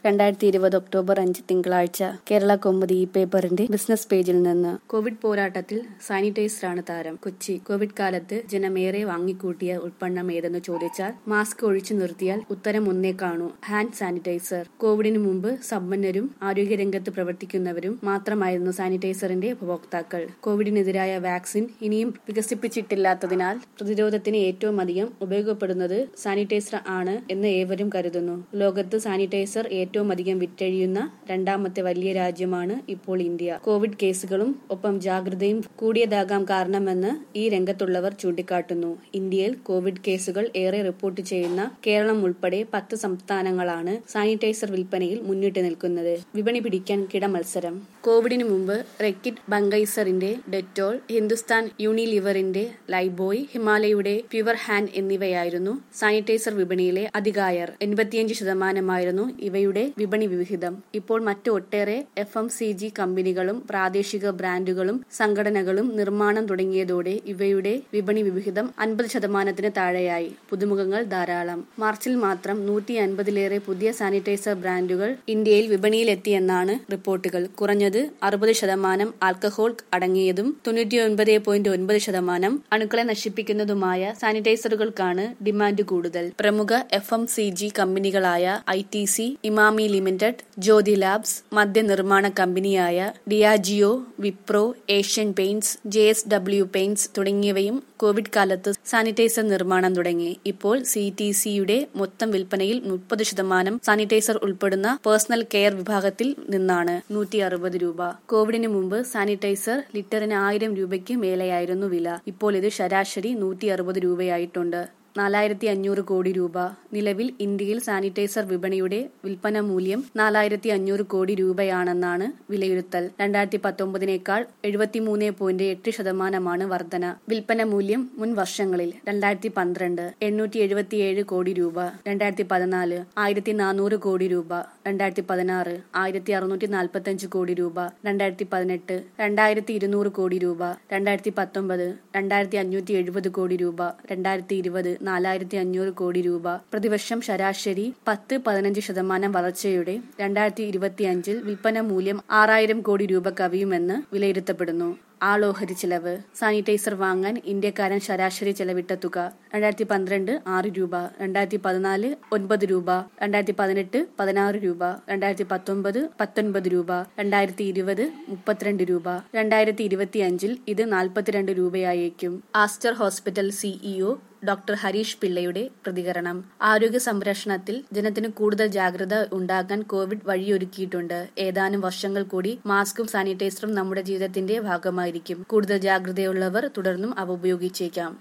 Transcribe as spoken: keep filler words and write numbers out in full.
രണ്ടായിരത്തി ഇരുപത് ഒക്ടോബർ അഞ്ച് തിങ്കളാഴ്ച കേരള കൗമുദി ഈ പേപ്പറിന്റെ ബിസിനസ് പേജിൽ നിന്ന്. കോവിഡ് പോരാട്ടത്തിൽ സാനിറ്റൈസറാണ് താരം. കൊച്ചി. കോവിഡ് കാലത്ത് ജനമേറെ വാങ്ങിക്കൂട്ടിയ ഉൽപ്പന്നം ഏതെന്ന് ചോദിച്ചാൽ മാസ്ക് ഒഴിച്ചു നിർത്തിയാൽ ഉത്തരം ഒന്നേ കാണൂ: ഹാൻഡ് സാനിറ്റൈസർ. കോവിഡിന് മുമ്പ് സമ്പന്നരും ആരോഗ്യരംഗത്ത് പ്രവർത്തിക്കുന്നവരും മാത്രമായിരുന്നു സാനിറ്റൈസറിന്റെ ഉപഭോക്താക്കൾ. കോവിഡിനെതിരായ വാക്സിൻ ഇനിയും വികസിപ്പിച്ചിട്ടില്ലാത്തതിനാൽ പ്രതിരോധത്തിന് ഏറ്റവും അധികം ഉപയോഗപ്പെടുന്നത് സാനിറ്റൈസർ ആണ് എന്ന് ഏവരും കരുതുന്നു. ലോകത്ത് സാനിറ്റൈസർ ഏറ്റവും അധികം വിറ്റഴിയുന്ന രണ്ടാമത്തെ വലിയ രാജ്യമാണ് ഇപ്പോൾ ഇന്ത്യ. കോവിഡ് കേസുകളും ഒപ്പം ജാഗ്രതയും കൂടിയതാകാം കാരണമെന്ന് ഈ രംഗത്തുള്ളവർ ചൂണ്ടിക്കാട്ടുന്നു. ഇന്ത്യയിൽ കോവിഡ് കേസുകൾ ഏറെ റിപ്പോർട്ട് ചെയ്യുന്ന കേരളം ഉൾപ്പെടെ പത്ത് സംസ്ഥാനങ്ങളാണ് സാനിറ്റൈസർ വിൽപ്പനയിൽ മുന്നിട്ട് നിൽക്കുന്നത്. വിപണി പിടിക്കാൻ കിടമത്സരം. കോവിഡിന് മുമ്പ് റെക്കിറ്റ് ബങ്കൈസറിന്റെ ഡെറ്റോൾ, ഹിന്ദുസ്ഥാൻ യൂണിലിവറിന്റെ ലൈബോയ്, ഹിമാലയയുടെ പ്യുവർ ഹാൻഡ് എന്നിവയായിരുന്നു സാനിറ്റൈസർ വിപണിയിലെ അതികായർ. എൺപത്തിയഞ്ച് ശതമാനമായിരുന്നു ഇവയുടെ വിപണി വിഹിതം. ഇപ്പോൾ മറ്റ് ഒട്ടേറെ എഫ് എം സി ജി കമ്പനികളും പ്രാദേശിക ബ്രാൻഡുകളും സംഘടനകളും നിർമ്മാണം തുടങ്ങിയതോടെ ഇവയുടെ വിപണി വിഹിതം അൻപത് ശതമാനത്തിന് താഴെയായി. പുതുമുഖങ്ങൾ ധാരാളം. മാർച്ചിൽ മാത്രം നൂറ്റി അൻപതിലേറെ പുതിയ സാനിറ്റൈസർ ബ്രാൻഡുകൾ ഇന്ത്യയിൽ വിപണിയിലെത്തിയെന്നാണ് റിപ്പോർട്ടുകൾ. കുറഞ്ഞത് അറുപത് ശതമാനം ആൽക്കഹോൾ അടങ്ങിയതും തൊണ്ണൂറ്റിയൊൻപത് പോയിന്റ് ഒൻപത് ശതമാനം അണുക്കളെ നശിപ്പിക്കുന്നതുമായ സാനിറ്റൈസറുകൾക്കാണ് ഡിമാൻഡ് കൂടുതൽ. പ്രമുഖ എഫ് എം സി ജി കമ്പനികളായ I T C, Emami Limited, Jyothy Labs, മദ്യനിർമ്മാണ കമ്പനിയായ Diageo, Wipro, Asian Paints, J S W paints തുടങ്ങിയവയും കോവിഡ് കാലത്ത് സാനിറ്റൈസർ നിർമ്മാണം തുടങ്ങി. ഇപ്പോൾ സി ടി സിയുടെ മൊത്തം വിൽപ്പനയിൽ മുപ്പത് ശതമാനം സാനിറ്റൈസർ ഉൾപ്പെടുന്ന പേഴ്സണൽ കെയർ വിഭാഗത്തിൽ നിന്നാണ്. നൂറ്റി അറുപത് രൂപ. കോവിഡിന് മുമ്പ് സാനിറ്റൈസർ ലിറ്ററിന് ആയിരം രൂപയ്ക്ക് മേലെയായിരുന്നു വില. ഇപ്പോൾ ഇത് ശരാശരി നൂറ്റി അറുപത് രൂപയായിട്ടുണ്ട്. നാലായിരത്തി അഞ്ഞൂറ് കോടി രൂപ. നിലവിൽ ഇന്ത്യയിൽ സാനിറ്റൈസർ വിപണിയുടെ വിൽപ്പന മൂല്യം നാലായിരത്തി അഞ്ഞൂറ് കോടി രൂപയാണെന്നാണ് വിലയിരുത്തൽ. രണ്ടായിരത്തി പത്തൊമ്പതിനേക്കാൾ എഴുപത്തിമൂന്ന് പോയിന്റ് എട്ട് ശതമാനമാണ് വർധന. വിൽപ്പന മൂല്യം മുൻ വർഷങ്ങളിൽ: രണ്ടായിരത്തി പന്ത്രണ്ട് എണ്ണൂറ്റി എഴുപത്തിയേഴ് കോടി രൂപ, രണ്ടായിരത്തി പതിനാല് ആയിരത്തി നാനൂറ് കോടി രൂപ, രണ്ടായിരത്തി പതിനാറ് ആയിരത്തി അറുന്നൂറ്റി നാൽപ്പത്തി അഞ്ച് കോടി രൂപ, രണ്ടായിരത്തി പതിനെട്ട് രണ്ടായിരത്തി ഇരുന്നൂറ് കോടി രൂപ, രണ്ടായിരത്തി പത്തൊമ്പത് രണ്ടായിരത്തി അഞ്ഞൂറ്റി എഴുപത് കോടി രൂപ, രണ്ടായിരത്തി ഇരുപത് നാലായിരത്തി അഞ്ഞൂറ് കോടി രൂപ. പ്രതിവർഷം ശരാശരി പത്ത് പതിനഞ്ച് ശതമാനം വളർച്ചയുടെ രണ്ടായിരത്തി ഇരുപത്തിയഞ്ചിൽ വിൽപ്പന മൂല്യം ആറായിരം കോടി രൂപ കവിയുമെന്ന് വിലയിരുത്തപ്പെടുന്നു. ആളോഹരി ചെലവ്. സാനിറ്റൈസർ വാങ്ങാൻ ഇന്ത്യക്കാരൻ ശരാശരി ചെലവിട്ട തുക: രണ്ടായിരത്തി പന്ത്രണ്ട് ആറ് രൂപ, രണ്ടായിരത്തി പതിനാല് ഒൻപത് രൂപ, രണ്ടായിരത്തി പതിനെട്ട് പതിനാറ് രൂപ, രണ്ടായിരത്തി പത്തൊമ്പത് പത്തൊൻപത് രൂപ, രണ്ടായിരത്തി ഇരുപത് മുപ്പത്തിരണ്ട് രൂപ, രണ്ടായിരത്തി ഇരുപത്തിയഞ്ചിൽ ഇത് നാൽപ്പത്തിരണ്ട് രൂപയായേക്കും. Aster hospital CEO doctor Harish പിള്ളയുടെ പ്രതികരണം. ആരോഗ്യ സംരക്ഷണത്തിൽ ജനത്തിന് കൂടുതൽ ജാഗ്രത ഉണ്ടാകാൻ കോവിഡ് വഴിയൊരുക്കിയിട്ടുണ്ട്. ഏതാനും വർഷങ്ങൾ കൂടി മാസ്കും സാനിറ്റൈസറും നമ്മുടെ ജീവിതത്തിന്റെ ഭാഗമായിരിക്കും. കൂടുതൽ ജാഗ്രതയുള്ളവർ തുടർന്നും അവ ഉപയോഗിച്ചേക്കാം.